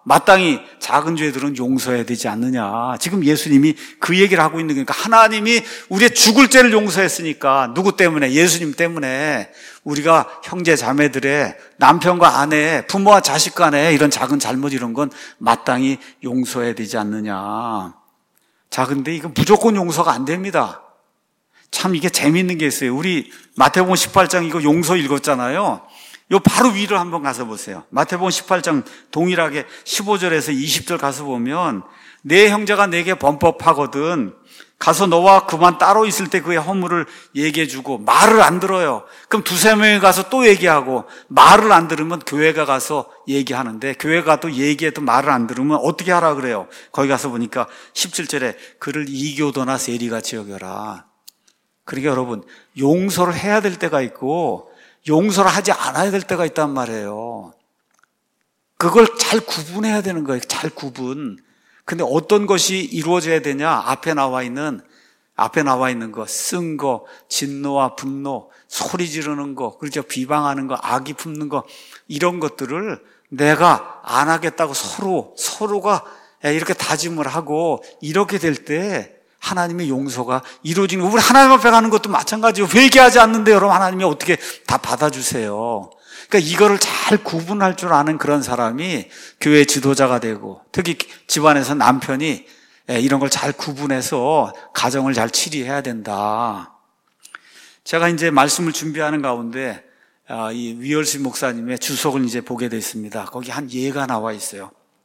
마땅히 작은 죄들은 용서해야 되지 않느냐. 지금 예수님이 그 얘기를 하고 있는 거니까 하나님이 우리의 죽을 죄를 용서했으니까 누구 때문에? 예수님 때문에 우리가 형제 자매들의 남편과 아내, 부모와 자식 간에 이런 작은 잘못 이런 건 마땅히 용서해야 되지 않느냐. 자, 근데 이거 무조건 용서가 안 됩니다. 참 이게 재미있는 게 있어요. 우리 마태복음 십팔 장 이거 용서 읽었잖아요. 요 바로 위를 한번 가서 보세요. 마태복음 십팔 장 동일하게 십오 절에서 이십 절 가서 보면 내 형제가 내게 범법하거든 가서 너와 그만 따로 있을 때 그의 허물을 얘기해주고 말을 안 들어요. 그럼 두세 명이 가서 또 얘기하고 말을 안 들으면 교회가 가서 얘기하는데 교회가 또 얘기해도 말을 안 들으면 어떻게 하라 그래요? 거기 가서 보니까 십칠 절에 그를 이교도나 세리같이 여겨라. 그러니까 여러분 용서를 해야 될 때가 있고 용서를 하지 않아야 될 때가 있단 말이에요. 그걸 잘 구분해야 되는 거예요. 잘 구분. 근데 어떤 것이 이루어져야 되냐? 앞에 나와 있는, 앞에 나와 있는 거, 쓴 거, 진노와 분노, 소리 지르는 거, 그렇죠? 비방하는 거, 악의 품는 거, 이런 것들을 내가 안 하겠다고 서로, 서로가 이렇게 다짐을 하고, 이렇게 될 때, 하나님의 용서가 이루어지는 거. 우리 하나님 앞에 가는 것도 마찬가지고 회개하지 않는데 여러분 하나님이 어떻게 다 받아주세요. 그러니까 이거를 잘 구분할 줄 아는 그런 사람이 교회 지도자가 되고 특히 집안에서 남편이 이런 걸 잘 구분해서 가정을 잘 치리해야 된다. 제가 이제 말씀을 준비하는 가운데 이 위얼스 목사님의 주석을 이제 보게 됐습니다. 거기 한 예가 나와 있어요.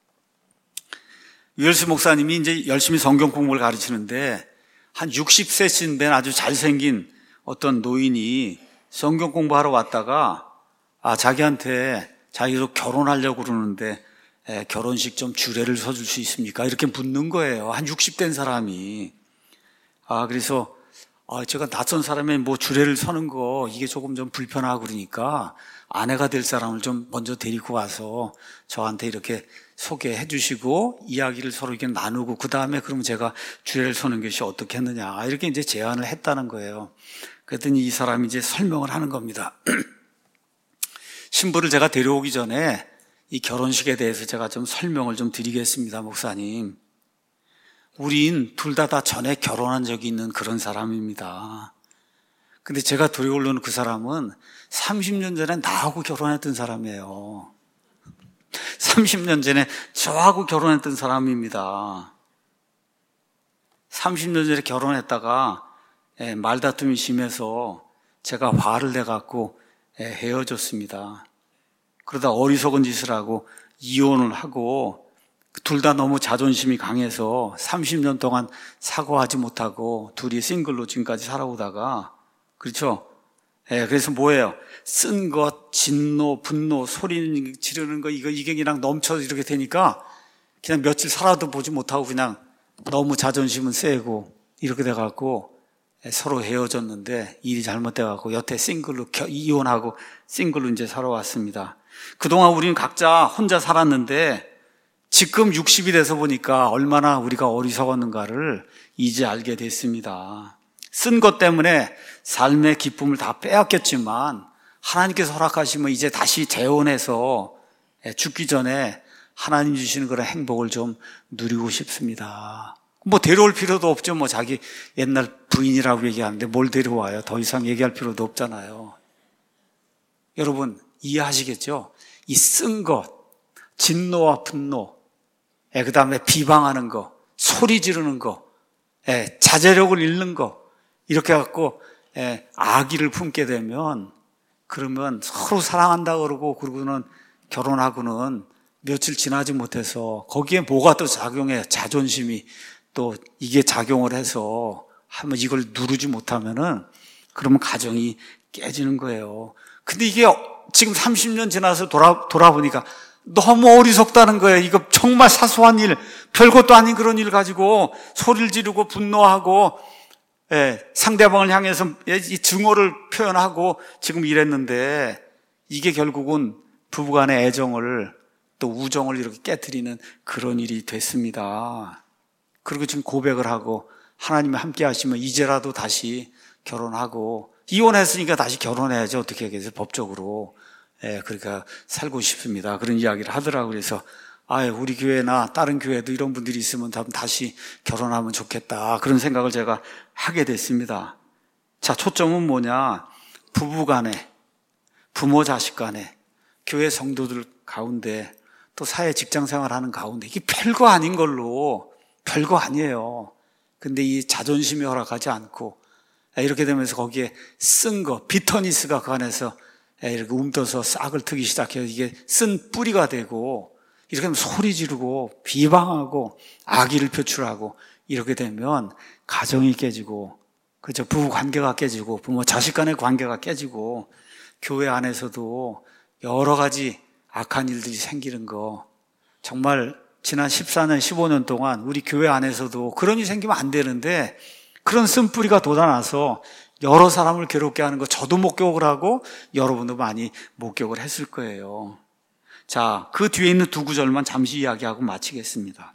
위얼스 목사님이 이제 열심히 성경 공부를 가르치는데 한 육십 세쯤 된 아주 잘생긴 어떤 노인이 성경 공부하러 왔다가 아 자기한테 자기도 결혼하려고 그러는데 에, 결혼식 좀 주례를 서줄 수 있습니까? 이렇게 묻는 거예요. 한 육십 된 사람이. 아 그래서 아, 제가 낯선 사람의 뭐 주례를 서는 거 이게 조금 좀 불편하고 그러니까 아내가 될 사람을 좀 먼저 데리고 와서 저한테 이렇게 소개해 주시고 이야기를 서로 이렇게 나누고 그 다음에 그러면 제가 주례를 서는 것이 어떻겠느냐 이렇게 이제 제안을 했다는 거예요. 그랬더니 이 사람이 이제 설명을 하는 겁니다. 신부를 제가 데려오기 전에 이 결혼식에 대해서 제가 좀 설명을 좀 드리겠습니다, 목사님. 우린 둘 다 다 전에 결혼한 적이 있는 그런 사람입니다. 근데 제가 데려오려는 그 사람은 삼십 년 전에 나하고 결혼했던 사람이에요. 삼십 년 전에 저하고 결혼했던 사람입니다. 삼십 년 전에 결혼했다가 말다툼이 심해서 제가 화를 내갖고 헤어졌습니다. 그러다 어리석은 짓을 하고 이혼을 하고 둘 다 너무 자존심이 강해서 삼십 년 동안 사과하지 못하고 둘이 싱글로 지금까지 살아오다가 그렇죠? 예, 그래서 뭐예요? 쓴 것, 진노, 분노, 소리 지르는 거 이거 이게 그냥 넘쳐서 이렇게 되니까 그냥 며칠 살아도 보지 못하고 그냥 너무 자존심은 세고 이렇게 돼갖고 서로 헤어졌는데 일이 잘못돼갖고 여태 싱글로 이혼하고 싱글로 이제 살아왔습니다. 그동안 우리는 각자 혼자 살았는데 지금 육십이 돼서 보니까 얼마나 우리가 어리석었는가를 이제 알게 됐습니다. 쓴 것 때문에 삶의 기쁨을 다 빼앗겼지만 하나님께서 허락하시면 이제 다시 재혼해서 죽기 전에 하나님 주시는 그런 행복을 좀 누리고 싶습니다. 뭐 데려올 필요도 없죠. 뭐 자기 옛날 부인이라고 얘기하는데 뭘 데려와요. 더 이상 얘기할 필요도 없잖아요. 여러분 이해하시겠죠? 이 쓴 것, 진노와 분노, 그 다음에 비방하는 거, 소리 지르는 거, 자제력을 잃는 거 이렇게 해갖고 악의를 품게 되면 그러면 서로 사랑한다 그러고 그러고는 결혼하고는 며칠 지나지 못해서 거기에 뭐가 또 작용해 자존심이 또 이게 작용을 해서 하면 이걸 누르지 못하면은 그러면 가정이 깨지는 거예요. 근데 이게 지금 삼십 년 지나서 돌아, 돌아보니까 너무 어리석다는 거예요. 이거 정말 사소한 일, 별것도 아닌 그런 일 가지고 소리를 지르고 분노하고 예, 상대방을 향해서 이 증오를 표현하고 지금 이랬는데 이게 결국은 부부간의 애정을 또 우정을 이렇게 깨트리는 그런 일이 됐습니다. 그리고 지금 고백을 하고 하나님이 함께 하시면 이제라도 다시 결혼하고 이혼했으니까 다시 결혼해야지 어떻게 하겠어요 법적으로. 예, 그러니까 살고 싶습니다. 그런 이야기를 하더라고요. 그래서 아, 우리 교회나 다른 교회도 이런 분들이 있으면 다시 결혼하면 좋겠다. 그런 생각을 제가 하게 됐습니다. 자, 초점은 뭐냐? 부부 간에, 부모 자식 간에, 교회 성도들 가운데, 또 사회 직장 생활하는 가운데, 이게 별거 아닌 걸로, 별거 아니에요. 근데 이 자존심이 허락하지 않고, 이렇게 되면서 거기에 쓴 거, 비터니스가 그 안에서 이렇게 움떠서 싹을 트기 시작해요. 이게 쓴 뿌리가 되고, 이렇게 하면 소리 지르고, 비방하고, 악의를 표출하고, 이렇게 되면 가정이 깨지고, 그죠? 부부 관계가 깨지고, 부모 자식 간의 관계가 깨지고, 교회 안에서도 여러 가지 악한 일들이 생기는 거, 정말 지난 십사 년, 십오 년 동안 우리 교회 안에서도 그런 일이 생기면 안 되는데, 그런 쓴뿌리가 돋아나서 여러 사람을 괴롭게 하는 거 저도 목격을 하고 여러분도 많이 목격을 했을 거예요. 자, 그 뒤에 있는 두 구절만 잠시 이야기하고 마치겠습니다.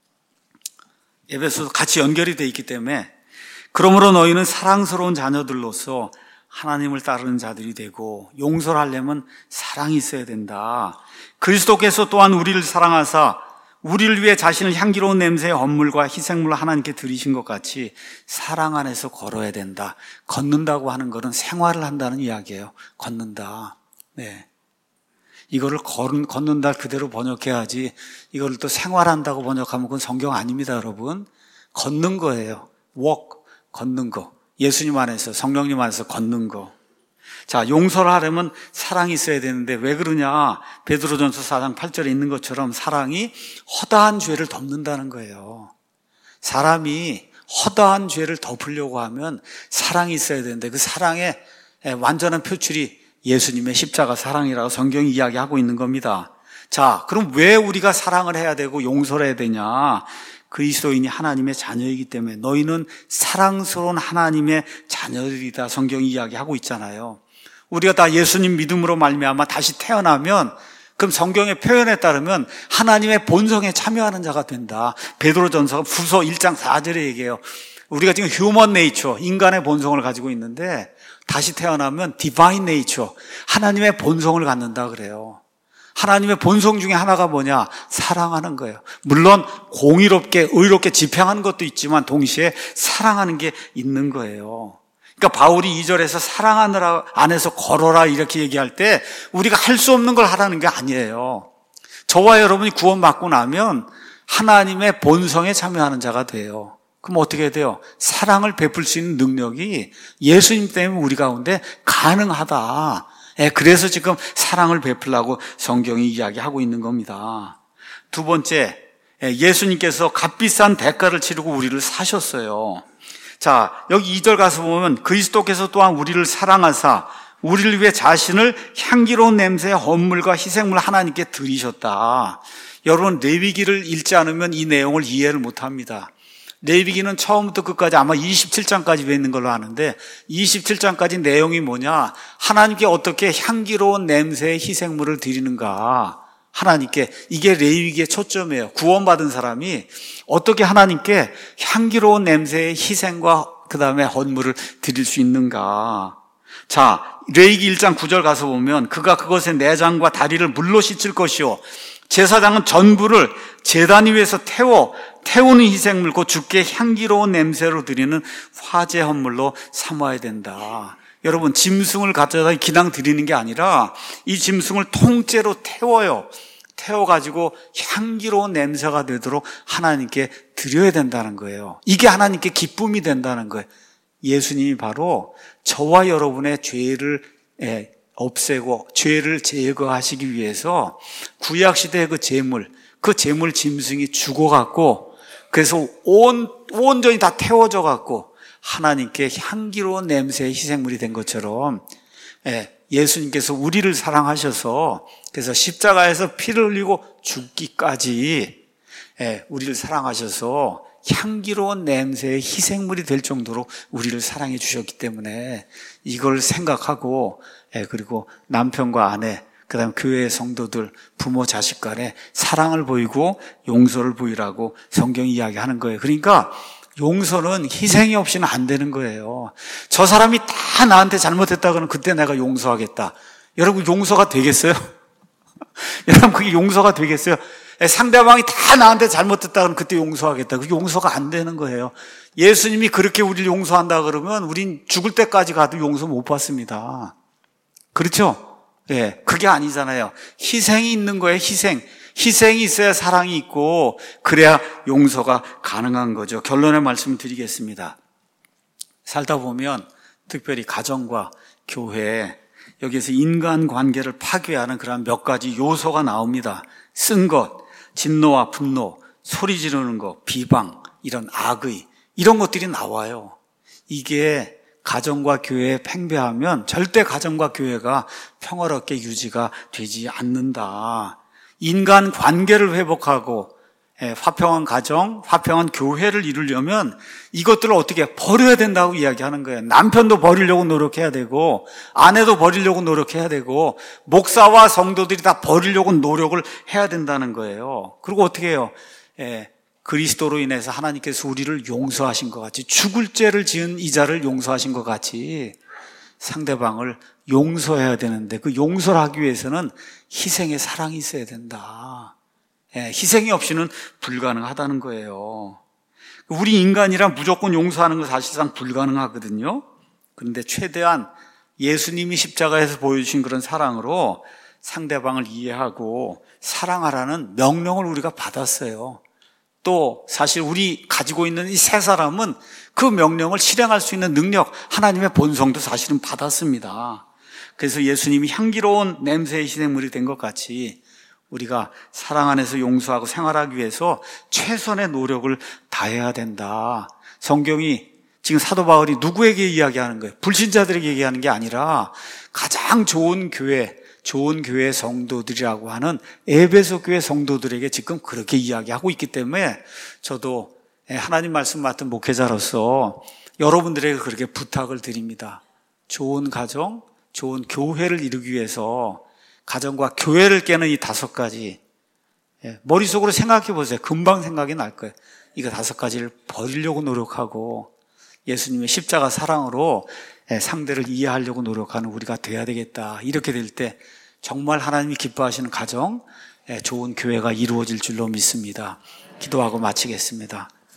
에베소서 같이 연결이 되어 있기 때문에, 그러므로 너희는 사랑스러운 자녀들로서 하나님을 따르는 자들이 되고, 용서를 하려면 사랑이 있어야 된다. 그리스도께서 또한 우리를 사랑하사 우리를 위해 자신을 향기로운 냄새의 헌물과 희생물을 하나님께 드리신 것 같이 사랑 안에서 걸어야 된다. 걷는다고 하는 것은 생활을 한다는 이야기예요. 걷는다. 네. 이거를 걷, 걷는다 그대로 번역해야지, 이거를 또 생활한다고 번역하면 그건 성경 아닙니다, 여러분. 걷는 거예요. walk, 걷는 거. 예수님 안에서, 성령님 안에서 걷는 거. 자, 용서를 하려면 사랑이 있어야 되는데 왜 그러냐? 베드로전서 사 장 팔 절에 있는 것처럼 사랑이 허다한 죄를 덮는다는 거예요. 사람이 허다한 죄를 덮으려고 하면 사랑이 있어야 되는데, 그 사랑의 완전한 표출이 예수님의 십자가 사랑이라고 성경이 이야기하고 있는 겁니다. 자, 그럼 왜 우리가 사랑을 해야 되고 용서를 해야 되냐? 그리스도인이 하나님의 자녀이기 때문에. 너희는 사랑스러운 하나님의 자녀들이다, 성경이 이야기하고 있잖아요. 우리가 다 예수님 믿음으로 말미암아 다시 태어나면, 그럼 성경의 표현에 따르면 하나님의 본성에 참여하는 자가 된다. 베드로전서 후서 일 장 사 절에 얘기해요. 우리가 지금 휴먼 네이처, 인간의 본성을 가지고 있는데 다시 태어나면 디바인 네이처, 하나님의 본성을 갖는다 그래요. 하나님의 본성 중에 하나가 뭐냐? 사랑하는 거예요. 물론 공의롭게 의롭게 집행하는 것도 있지만 동시에 사랑하는 게 있는 거예요. 그러니까 바울이 이 절에서 사랑하느라 안에서 걸어라 이렇게 얘기할 때 우리가 할 수 없는 걸 하라는 게 아니에요. 저와 여러분이 구원받고 나면 하나님의 본성에 참여하는 자가 돼요. 그럼 어떻게 돼요? 사랑을 베풀 수 있는 능력이 예수님 때문에 우리 가운데 가능하다. 예, 그래서 지금 사랑을 베풀라고 성경이 이야기하고 있는 겁니다. 두 번째, 예수님께서 값비싼 대가를 치르고 우리를 사셨어요. 자, 여기 이 절 가서 보면 그리스도께서 또한 우리를 사랑하사 우리를 위해 자신을 향기로운 냄새의 헌물과 희생물 하나님께 드리셨다. 여러분, 레위기를 읽지 않으면 이 내용을 이해를 못합니다. 레위기는 처음부터 끝까지 아마 이십칠 장까지 돼 있는 걸로 아는데, 이십칠 장까지 내용이 뭐냐? 하나님께 어떻게 향기로운 냄새의 희생물을 드리는가? 하나님께. 이게 레위기의 초점이에요. 구원받은 사람이 어떻게 하나님께 향기로운 냄새의 희생과 그 다음에 헌물을 드릴 수 있는가? 자, 레위기 일 장 구 절 가서 보면 그가 그것의 내장과 다리를 물로 씻을 것이요 제사장은 전부를 제단 위에서 태워 태우는 희생물 곧 주께 향기로운 냄새로 드리는 화제 헌물로 삼아야 된다. 여러분, 짐승을 갖다가 기낭 드리는 게 아니라 이 짐승을 통째로 태워요. 태워가지고 향기로운 냄새가 되도록 하나님께 드려야 된다는 거예요. 이게 하나님께 기쁨이 된다는 거예요. 예수님이 바로 저와 여러분의 죄를 없애고 죄를 제거하시기 위해서 구약시대의 그 제물, 그 제물 짐승이 죽어갖고, 그래서 온, 온전히 다 태워져 갖고 하나님께 향기로운 냄새의 희생물이 된 것처럼 예수님께서 우리를 사랑하셔서, 그래서 십자가에서 피를 흘리고 죽기까지 우리를 사랑하셔서 향기로운 냄새의 희생물이 될 정도로 우리를 사랑해 주셨기 때문에 이걸 생각하고, 그리고 남편과 아내, 그 다음에 교회의 성도들, 부모 자식 간에 사랑을 보이고 용서를 보이라고 성경이 이야기하는 거예요. 그러니까 용서는 희생이 없이는 안 되는 거예요. 저 사람이 다 나한테 잘못했다 그러면 그때 내가 용서하겠다. 여러분, 용서가 되겠어요? 여러분, 그게 용서가 되겠어요? 상대방이 다 나한테 잘못했다 그러면 그때 용서하겠다. 그게 용서가 안 되는 거예요. 예수님이 그렇게 우리를 용서한다 그러면 우린 죽을 때까지 가도 용서 못 받습니다. 그렇죠? 예, 그게 아니잖아요. 희생이 있는 거예요, 희생. 희생이 있어야 사랑이 있고 그래야 용서가 가능한 거죠. 결론의 말씀을 드리겠습니다. 살다 보면 특별히 가정과 교회, 여기에서 인간관계를 파괴하는 그런 몇 가지 요소가 나옵니다. 쓴 것, 진노와 분노, 소리 지르는 것, 비방, 이런 악의, 이런 것들이 나와요. 이게 가정과 교회에 팽배하면 절대 가정과 교회가 평화롭게 유지가 되지 않는다. 인간관계를 회복하고 화평한 가정, 화평한 교회를 이루려면 이것들을 어떻게 버려야 된다고 이야기하는 거예요. 남편도 버리려고 노력해야 되고 아내도 버리려고 노력해야 되고 목사와 성도들이 다 버리려고 노력을 해야 된다는 거예요. 그리고 어떻게 해요? 예, 그리스도로 인해서 하나님께서 우리를 용서하신 것 같이, 죽을 죄를 지은 이자를 용서하신 것 같이 상대방을 용서해야 되는데, 그 용서를 하기 위해서는 희생의 사랑이 있어야 된다. 예, 희생이 없이는 불가능하다는 거예요. 우리 인간이란 무조건 용서하는 건 사실상 불가능하거든요. 그런데 최대한 예수님이 십자가에서 보여주신 그런 사랑으로 상대방을 이해하고 사랑하라는 명령을 우리가 받았어요. 또 사실 우리 가지고 있는 이 세 사람은 그 명령을 실행할 수 있는 능력, 하나님의 본성도 사실은 받았습니다. 그래서 예수님이 향기로운 냄새의 희생물이 된 것 같이 우리가 사랑 안에서 용서하고 생활하기 위해서 최선의 노력을 다해야 된다. 성경이 지금 사도 바울이 누구에게 이야기하는 거예요? 불신자들에게 얘기하는 게 아니라 가장 좋은 교회, 좋은 교회 성도들이라고 하는 에베소 교회 성도들에게 지금 그렇게 이야기하고 있기 때문에 저도 하나님 말씀 맡은 목회자로서 여러분들에게 그렇게 부탁을 드립니다. 좋은 가정, 좋은 교회를 이루기 위해서 가정과 교회를 깨는 이 다섯 가지, 머릿속으로 생각해 보세요. 금방 생각이 날 거예요. 이거 다섯 가지를 버리려고 노력하고 예수님의 십자가 사랑으로 상대를 이해하려고 노력하는 우리가 돼야 되겠다. 이렇게 될 때 정말 하나님이 기뻐하시는 가정, 좋은 교회가 이루어질 줄로 믿습니다. 기도하고 마치겠습니다.